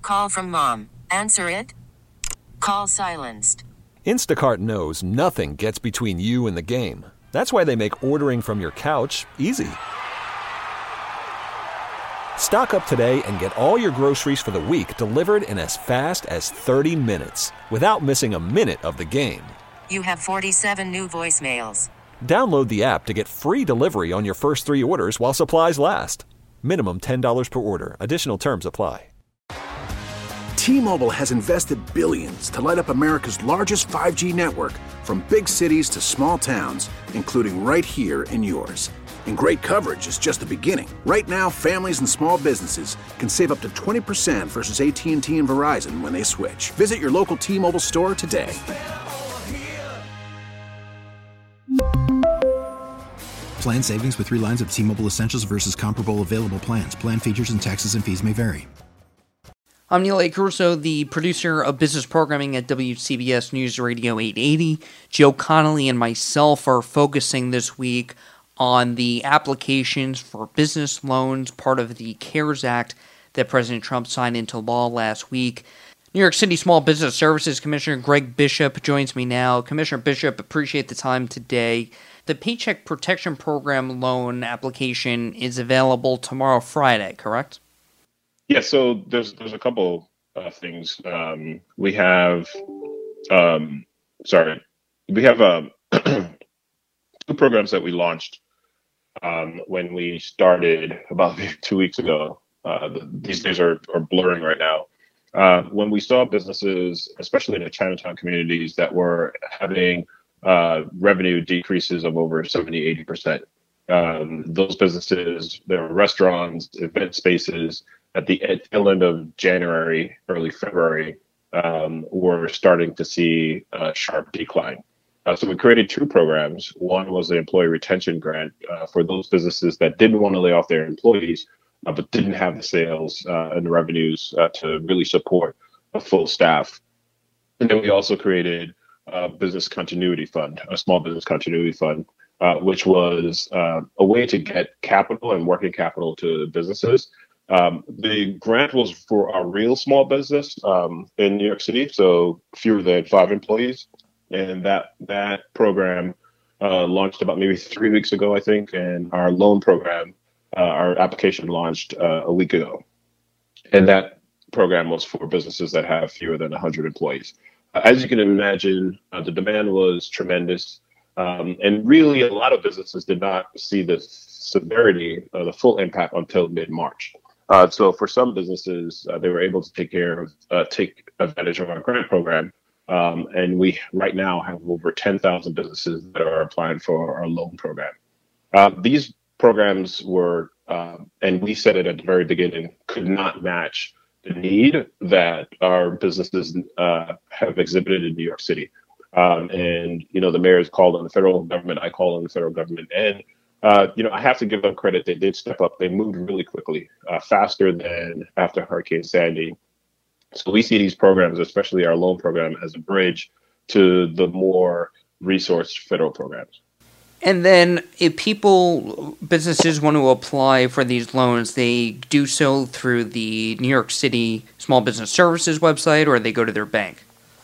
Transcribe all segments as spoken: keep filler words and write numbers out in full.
Call from mom. Answer it. Call silenced. Instacart knows nothing gets between you and the game. That's why they make ordering from your couch easy. Stock up today and get all your groceries for the week delivered in as fast as thirty minutes without missing a minute of the game. You have forty-seven new voicemails. Download the app to get free delivery on your first three orders while supplies last. Minimum ten dollars per order. Additional terms apply. T-Mobile has invested billions to light up America's largest five G network, from big cities to small towns, including right here in yours. And great coverage is just the beginning. Right now, families and small businesses can save up to twenty percent versus A T and T and Verizon when they switch. Visit your local T-Mobile store today. Plan savings with three lines of T-Mobile Essentials versus comparable available plans. Plan features and taxes and fees may vary. I'm Neil A. Caruso, the producer of business programming at W C B S News Radio eight eighty. Joe Connolly and myself are focusing this week on the applications for business loans, part of the CARES Act that President Trump signed into law last week. New York City Small Business Services Commissioner Greg Bishop joins me now. Commissioner Bishop, appreciate the time today. The Paycheck Protection Program loan application is available tomorrow, Friday, correct? Yeah, so there's there's a couple uh, things. Um, we have, um, sorry, we have um, two programs that we launched um, when we started about two weeks ago. Uh, these days are, are blurring right now. Uh, when we saw businesses, especially in the Chinatown communities, that were having uh, revenue decreases of over seventy, eighty percent. Um, those businesses, there were restaurants, event spaces, at the tail end of January, early February, um, we're starting to see a sharp decline. Uh, so we created two programs. One was the employee retention grant uh, for those businesses that didn't want to lay off their employees, uh, but didn't have the sales uh, and the revenues uh, to really support a full staff. And then we also created a business continuity fund, a small business continuity fund, uh, which was uh, a way to get capital and working capital to businesses. Um, the grant was for our real small business um, in New York City, so fewer than five employees. And that that program uh, launched about maybe three weeks ago, I think. And our loan program, uh, our application launched uh, a week ago. And that program was for businesses that have fewer than one hundred employees. Uh, as you can imagine, uh, the demand was tremendous. Um, and really, a lot of businesses did not see the severity, uh, the full impact until mid-March. Uh, so for some businesses, uh, they were able to take care of, uh, take advantage of our grant program. Um, and we right now have over ten thousand businesses that are applying for our loan program. Uh, these programs were, uh, and we said it at the very beginning, could not match the need that our businesses uh, have exhibited in New York City. Um, and, you know, the mayor's called on the federal government, I call on the federal government, and Uh, you know, I have to give them credit. They did step up. They moved really quickly, uh, faster than after Hurricane Sandy. So we see these programs, especially our loan program, as a bridge to the more resourced federal programs. And then if people, businesses want to apply for these loans, they do so through the New York City Small Business Services website, or they go to their bank?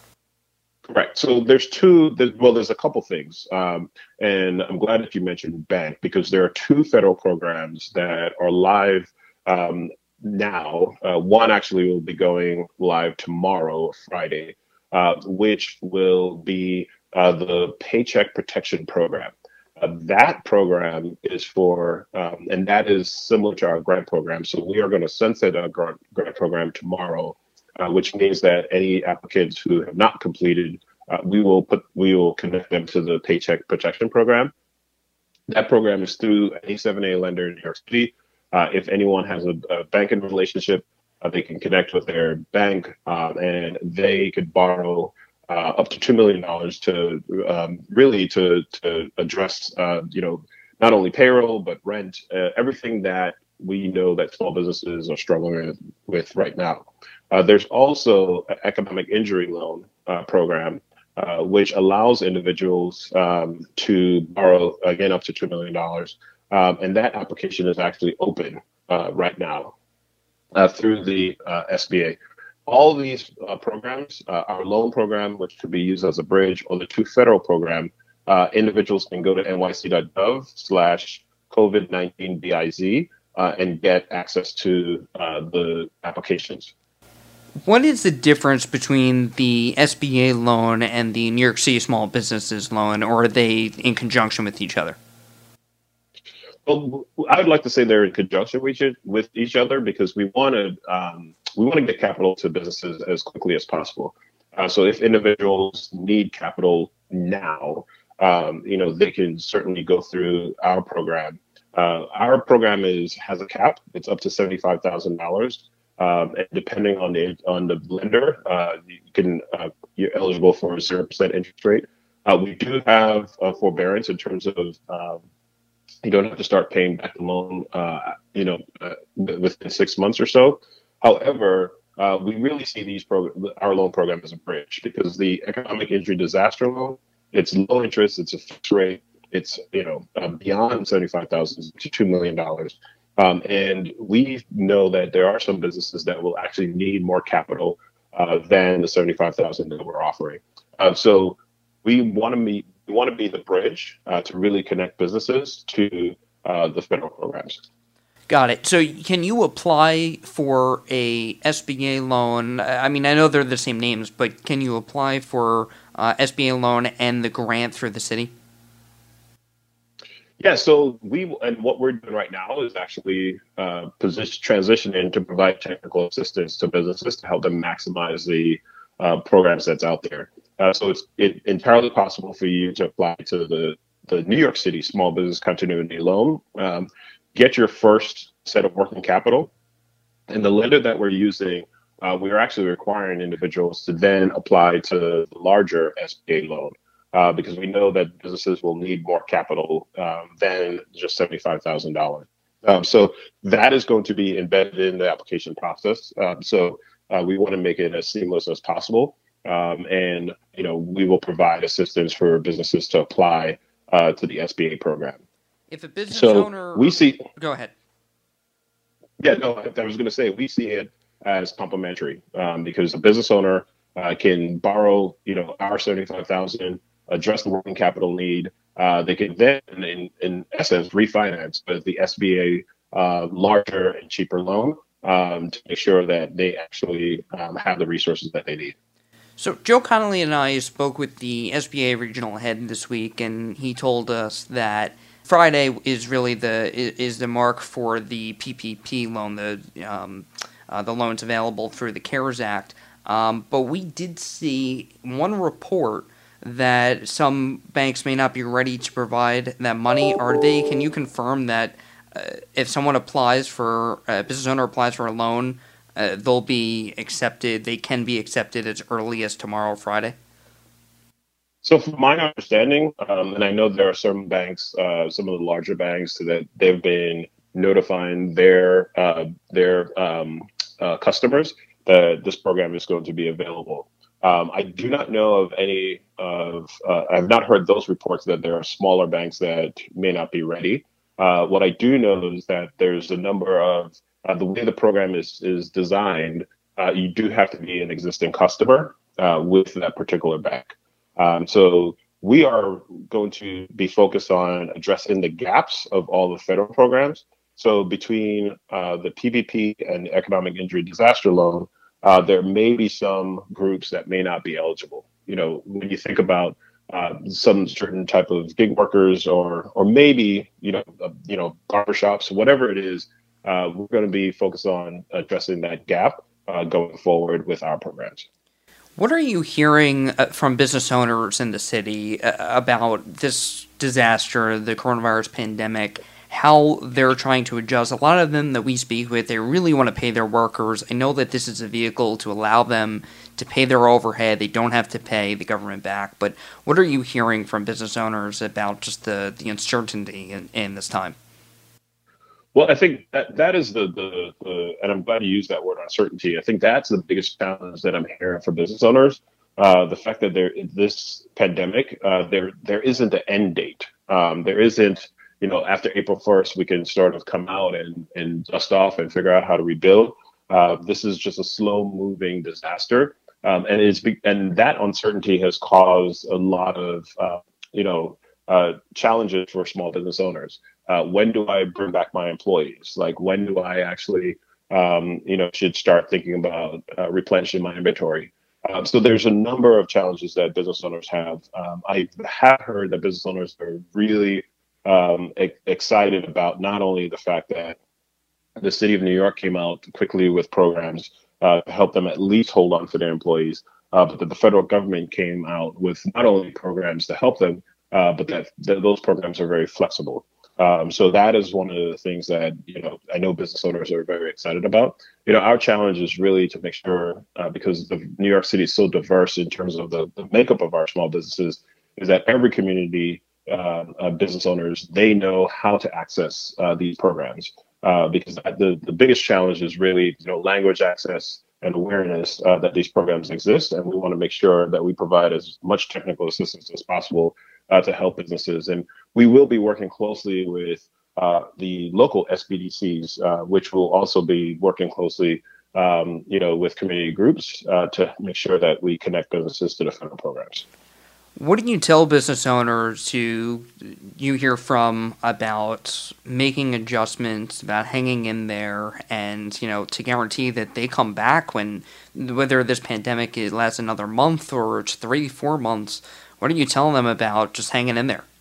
Correct. So there's two, there's, well, there's a couple things. Um, and I'm glad that you mentioned bank, because there are two federal programs that are live um, now. Uh, one actually will be going live tomorrow, Friday, uh, which will be uh, the Paycheck Protection Program. Uh, that program is for, um, and that is similar to our grant program. So we are going to sunset our grant, grant program tomorrow. Uh, which means that any applicants who have not completed, uh, we will put we will connect them to the Paycheck Protection Program. That program is through any seven A lender in New York City. Uh, if anyone has a, a banking relationship, uh, they can connect with their bank, um, and they could borrow uh, up to two million dollars to um, really to to address, uh, you know, not only payroll but rent, uh, everything that we know that small businesses are struggling with right now. Uh, there's also an economic injury loan uh, program, uh, which allows individuals um, to borrow, again, up to two million dollars. Um, and that application is actually open uh, right now uh, through the uh, S B A. all these uh, programs, uh, our loan program, which could be used as a bridge, or the two federal program, uh, individuals can go to N Y C dot gov slash COVID nineteen B I Z uh, and get access to uh, the applications. What is the difference between the S B A loan and the New York City Small Businesses loan, or are they in conjunction with each other? Well, I would like to say they're in conjunction with each, with each other because we want to um, we want to get capital to businesses as quickly as possible. Uh, so if individuals need capital now, um, you know, they can certainly go through our program. Uh, our program is has a cap; it's up to seventy-five thousand dollars. Um, and depending on the on the lender, uh, you can uh, you're eligible for a zero percent interest rate. Uh, we do have a forbearance in terms of um, you don't have to start paying back the loan, uh, you know, uh, within six months or so. However, uh, we really see these prog- our loan program as a bridge because the economic injury disaster loan, it's low interest, it's a fixed rate, it's you know uh, beyond seventy-five thousand dollars to two million dollars. Um, and we know that there are some businesses that will actually need more capital uh, than the seventy-five thousand dollars that we're offering. Uh, so we want to meet, we want to be the bridge uh, to really connect businesses to uh, the federal programs. Got it. So can you apply for a S B A loan? I mean, I know they're the same names, but can you apply for uh, S B A loan and the grant through the city? Yeah, so we and what we're doing right now is actually uh, position transitioning to provide technical assistance to businesses to help them maximize the uh, programs that's out there. Uh, so it's it, entirely possible for you to apply to the the New York City Small Business Continuity Loan, um, get your first set of working capital, and the lender that we're using, uh, we are actually requiring individuals to then apply to the larger S B A loan. Uh, because we know that businesses will need more capital um, than just seventy-five thousand dollars. Um, so that is going to be embedded in the application process. Um, so uh, we want to make it as seamless as possible. Um, and, you know, we will provide assistance for businesses to apply uh, to the S B A program. If a business so owner... we see... Go ahead. Yeah, no, I was going to say we see it as complementary um, because a business owner uh, can borrow, you know, our seventy-five thousand dollars, address the working capital need. Uh, they can then, in, in essence, refinance with the S B A uh, larger and cheaper loan um, to make sure that they actually um, have the resources that they need. So Joe Connolly and I spoke with the S B A regional head this week, and he told us that Friday is really the is the mark for the P P P loan, the um, uh, the loans available through the CARES Act. Um, but we did see one report that some banks may not be ready to provide that money. Are they? Can you confirm that uh, if someone applies for a business owner applies for a loan, uh, they'll be accepted? They can be accepted as early as tomorrow, Friday. So, from my understanding, um, and I know there are some banks, uh, some of the larger banks, that they've been notifying their uh, their um, uh, customers that this program is going to be available. Um, I do not know of any of, uh, I've not heard those reports that there are smaller banks that may not be ready. Uh, what I do know is that there's a number of, uh, the way the program is, is designed, uh, you do have to be an existing customer uh, with that particular bank. Um, so we are going to be focused on addressing the gaps of all the federal programs. So between uh, the P P P and the Economic Injury Disaster Loan, Uh, there may be some groups that may not be eligible. You know, when you think about uh, some certain type of gig workers, or or maybe you know, uh, you know, barbershops, whatever it is, uh, we're going to be focused on addressing that gap uh, going forward with our programs. What are you hearing uh, from business owners in the city uh, about this disaster, the coronavirus pandemic? How they're trying to adjust? A lot of them that we speak with, they really want to pay their workers. I know that this is a vehicle to allow them to pay their overhead. They don't have to pay the government back. But what are you hearing from business owners about just the, the uncertainty in, in this time? Well, I think that that is the, the, the, and I'm glad you used that word, uncertainty. I think that's the biggest challenge that I'm hearing for business owners. Uh, the fact that there, this pandemic, uh, there there isn't an end date. Um, there isn't, you know, after April first, we can sort of come out and, and dust off and figure out how to rebuild. Uh, this is just a slow-moving disaster, um, and it's be- and that uncertainty has caused a lot of uh, you know uh, challenges for small business owners. Uh, when do I bring back my employees? Like, when do I actually um, you know should start thinking about uh, replenishing my inventory? Um, so there's a number of challenges that business owners have. Um, I have heard that business owners are really um, e- excited about not only the fact that the city of New York came out quickly with programs uh, to help them at least hold on to their employees, uh, but that the federal government came out with not only programs to help them, uh, but that, that those programs are very flexible. Um, so that is one of the things that, you know, I know business owners are very excited about. You know, our challenge is really to make sure, uh, because the New York City is so diverse in terms of the, the makeup of our small businesses, is that every community uh, uh, business owners, they know how to access uh, these programs. Uh, because the, the biggest challenge is really, you know, language access and awareness uh, that these programs exist. And we want to make sure that we provide as much technical assistance as possible uh, to help businesses. And we will be working closely with uh, the local S B D Cs, uh, which will also be working closely, um, you know, with community groups uh, to make sure that we connect businesses to the federal programs. What do you tell business owners who you hear from about making adjustments, about hanging in there, and, you know, to guarantee that they come back when, whether this pandemic lasts another month or it's three, four months, what are you telling them about just hanging in there?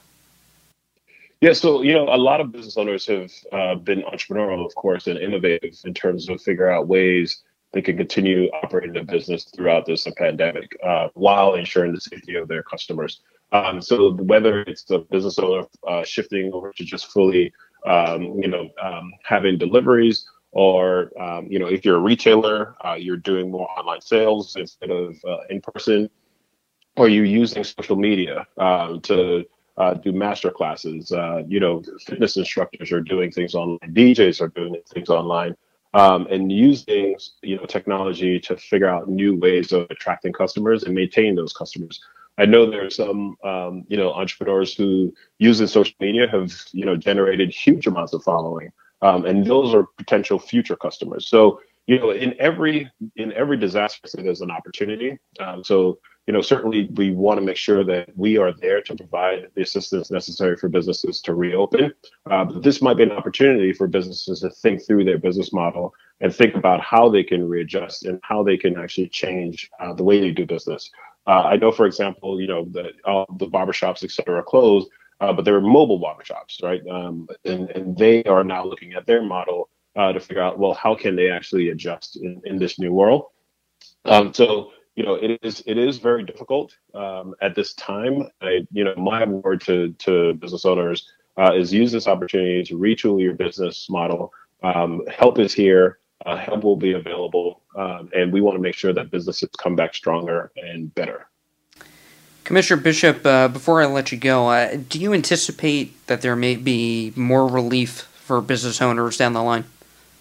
Yeah, so, you know, a lot of business owners have uh, been entrepreneurial, of course, and innovative in terms of figure out ways they can continue operating their business throughout this pandemic uh, while ensuring the safety of their customers. Um, so whether it's the business owner uh, shifting over to just fully, um, you know, um, having deliveries, or, um, you know, if you're a retailer, uh, you're doing more online sales instead of uh, in person, or you're using social media um, to uh, do master classes. Uh, you know, fitness instructors are doing things online, D Js are doing things online. Um, and using, you know, technology to figure out new ways of attracting customers and maintaining those customers. I know there are some, um, you know, entrepreneurs who using social media have, you know, generated huge amounts of following, um, and those are potential future customers. So, you know, in every in every disaster, there's an opportunity. Um, so, you know, certainly we want to make sure that we are there to provide the assistance necessary for businesses to reopen. Uh, but this might be an opportunity for businesses to think through their business model and think about how they can readjust and how they can actually change uh, the way they do business. Uh, I know, for example, you know, that all the barbershops, et cetera, are closed, uh, but there are mobile barbershops, right? Um, and, and they are now looking at their model uh, to figure out, well, how can they actually adjust in, in this new world? Um, so, you know, it is it is very difficult um, at this time. I, you know, my word to to business owners uh, is use this opportunity to retool your business model. Um, help is here. Uh, help will be available, um, and we want to make sure that businesses come back stronger and better. Commissioner Bishop, uh, before I let you go, uh, do you anticipate that there may be more relief for business owners down the line?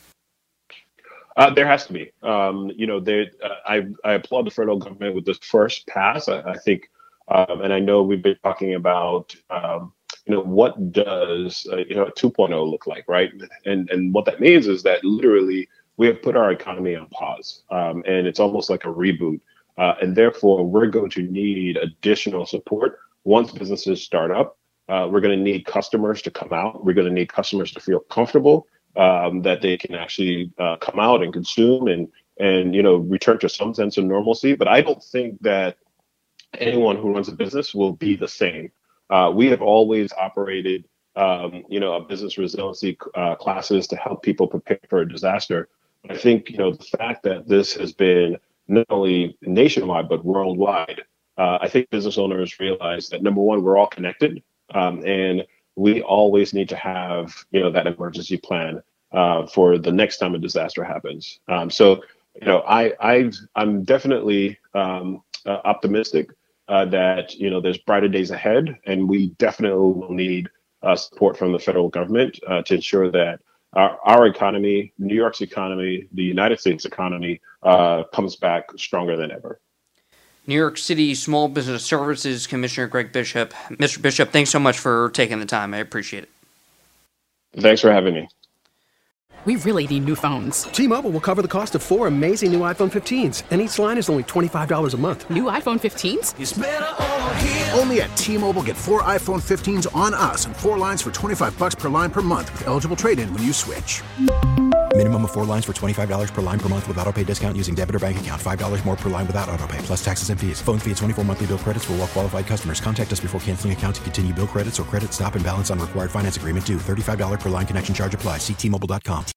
Uh, there has to be. Um, you know, they, uh, I, I applaud the federal government with this first pass. I, I think, um, and I know we've been talking about, um, you know, what does, uh, you know, two point oh look like, right? And and what that means is that literally we have put our economy on pause, um, and it's almost like a reboot. Uh, and therefore, we're going to need additional support once businesses start up. Uh, we're going to need customers to come out. We're going to need customers to feel comfortable. Um, that they can actually uh, come out and consume and, and, you know, return to some sense of normalcy. But I don't think that anyone who runs a business will be the same. Uh, we have always operated, um, you know, a business resiliency uh, classes to help people prepare for a disaster. But I think, you know, the fact that this has been not only nationwide, but worldwide, uh, I think business owners realize that, number one, we're all connected. Um, and we always need to have, you know, that emergency plan uh, for the next time a disaster happens. Um, so, you know, I, I've, I'm definitely um, uh, optimistic uh, that, you know, there's brighter days ahead, and we definitely will need uh, support from the federal government uh, to ensure that our, our economy, New York's economy, the United States economy uh, comes back stronger than ever. New York City Small Business Services Commissioner Greg Bishop. Mister Bishop, thanks so much for taking the time. I appreciate it. Thanks for having me. We really need new phones. T-Mobile will cover the cost of four amazing new iPhone fifteens, and each line is only twenty-five dollars a month. New iPhone fifteens? It's better over here. Only at T-Mobile, get four iPhone fifteens on us and four lines for twenty-five bucks per line per month with eligible trade-in when you switch. Minimum of four lines for twenty-five dollars per line per month with autopay discount using debit or bank account. five dollars more per line without autopay, plus taxes and fees. Phone fee at twenty-four monthly bill credits for well-qualified customers. Contact us before canceling account to continue bill credits or credit stop and balance on required finance agreement due. thirty-five dollars per line connection charge applies. See T Mobile dot com.